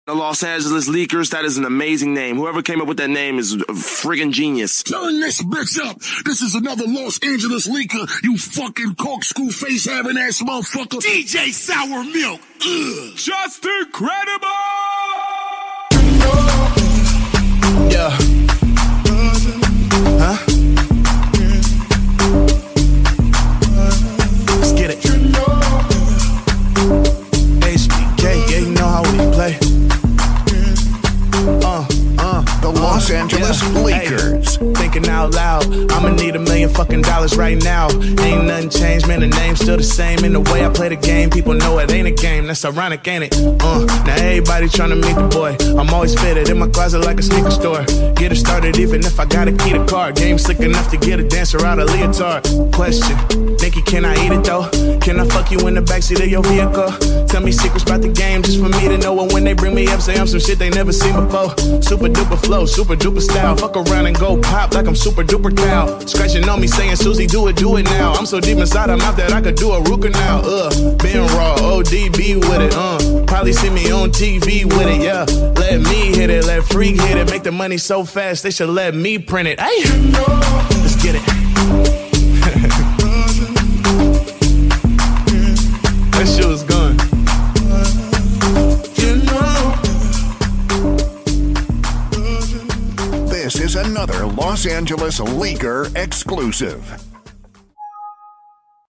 The Los Angeles Leakers, that is an amazing name. Whoever came up with that name is a friggin' genius. Turn this bitch up. This is another Los Angeles Leaker, you fucking corkscrew face having ass motherfucker. DJ Sour Milk. Ugh. Just incredible! Yeah. Huh? Let's get it. HBK, yeah, you know how we play. The Los Angeles Lakers. Hey, thinking out loud, I'ma need $1 million fucking dollars right now. Ain't nothing changed, man, the name's still the same. In the way I play the game, people know it ain't a game. That's ironic, ain't it? Now everybody tryna meet the boy. I'm always fitted in my closet like a sneaker store. Get it started even if I gotta key the car. Game slick enough to get a dancer out of leotard. Question, Nikki, can I eat it though? Can I fuck you in the backseat of your vehicle? Tell me secrets about the game just for me to know. And when they bring me up, say I'm some shit they never seen before. Super duper flow, super duper style. Fuck around and go pop like I'm super duper cow. Scratching on me saying, Susie, do it now. I'm so deep inside her mouth that I could do a root canal. Been raw, ODB with it, Probably see me on TV with it, yeah. Let me hit it, let Freak hit it. Make the money so fast, they should let me print it. Hey, let's get it. That shit was gone. This is another Los Angeles Leaker exclusive.